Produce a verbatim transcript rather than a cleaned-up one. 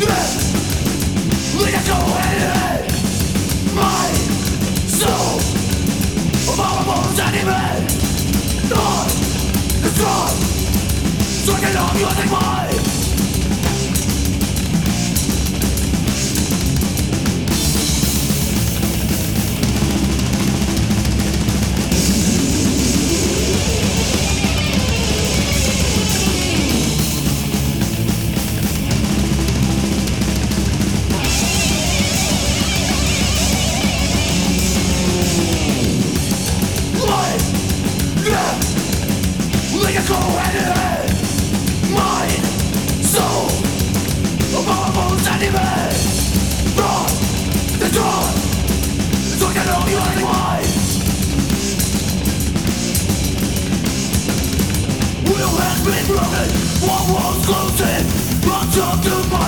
Lead us go hand in hand. My soul of our bones and even not the strong. Striking on yours and mine. Let us go hand in hand. Mind, soul of our bones and even from the dawn. So I know you are mine. Will has been broken, one walls closing, lots of the